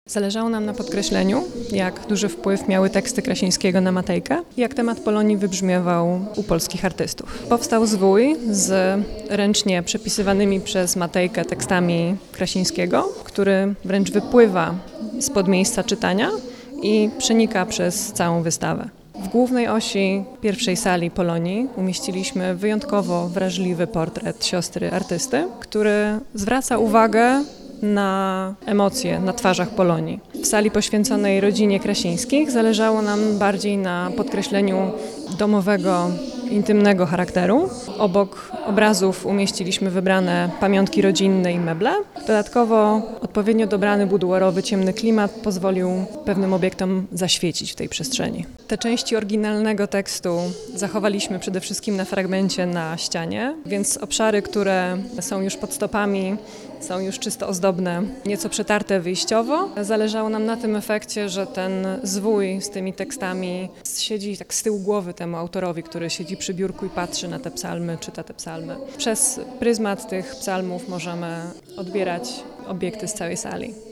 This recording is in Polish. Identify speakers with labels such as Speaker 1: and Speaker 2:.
Speaker 1: Zależało nam na podkreśleniu, jak duży wpływ miały teksty Krasińskiego na Matejkę i jak temat Polonii wybrzmiewał u polskich artystów. Powstał zwój z ręcznie przepisywanymi przez Matejkę tekstami Krasińskiego, który wręcz wypływa spod miejsca czytania i przenika przez całą wystawę. W głównej osi pierwszej sali Polonii umieściliśmy wyjątkowo wrażliwy portret siostry artysty, który zwraca uwagę na emocje na twarzach Polonii. W sali poświęconej rodzinie Krasińskich zależało nam bardziej na podkreśleniu domowego, intymnego charakteru. Obok obrazów umieściliśmy wybrane pamiątki rodzinne i meble. Dodatkowo odpowiednio dobrany buduarowy ciemny klimat pozwolił pewnym obiektom zaświecić w tej przestrzeni. Te części oryginalnego tekstu zachowaliśmy przede wszystkim na fragmencie na ścianie, więc obszary, które są już pod stopami, są już czysto ozdobne, nieco przetarte wyjściowo. Zależało nam na tym efekcie, że ten zwój z tymi tekstami siedzi tak z tyłu głowy temu autorowi, który siedzi przy biurku i patrzy na te psalmy, czyta te psalmy. Przez pryzmat tych psalmów możemy odbierać obiekty z całej sali.